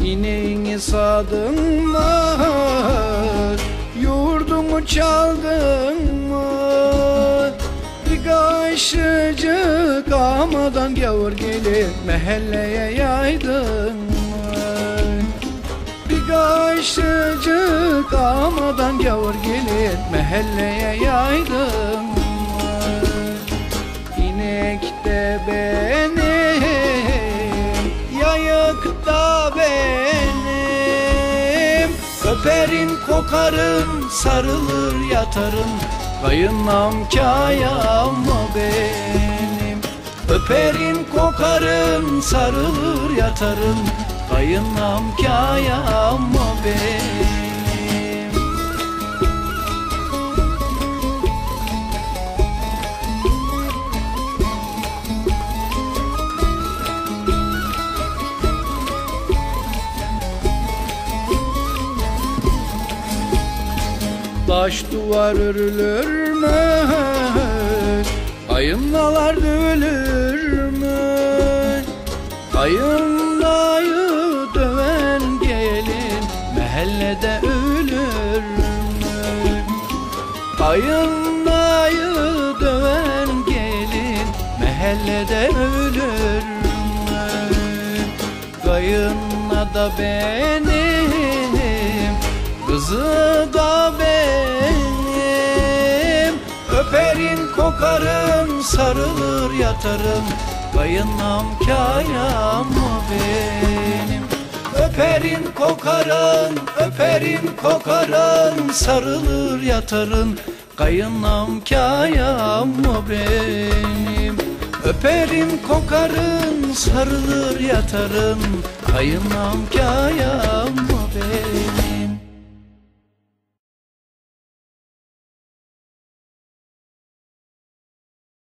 İneğini sağdın mı, yurdumu çaldın mı? Bir kaşıcık amadan gavur gelip mahalleye yaydın mı? Bir kaşıcık amadan gavur gelip mahalleye yaydın mı? İnek de benim, yayık da benim. Öperim kokarım, sarılır yatarım, kayınlam kayam mı benim? Öperim kokarım, sarılır yatarım, kayınlam kayam mı benim? Taş duvar örülür mü? Kayınlalar dövülür mü? Kayınlayı döven gelin mahallede ölür mü? Kayınlayı döven gelin mahallede ölür mü? Kayınla da benim, kızı da benim. Öperim kokarım, sarılır yatarım, kayınlam kayam mı benim? Öperim kokarım, öperim kokarım, sarılır yatarım, kayınlam kayam mı benim? Öperim kokarım, sarılır yatarım, kayınlam kayam mı benim?